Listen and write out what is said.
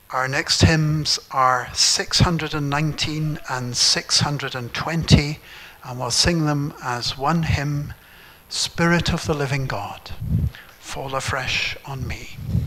Our next hymns are 619 and 620, and we'll sing them as one hymn, Spirit of the Living God, Fall Afresh on Me.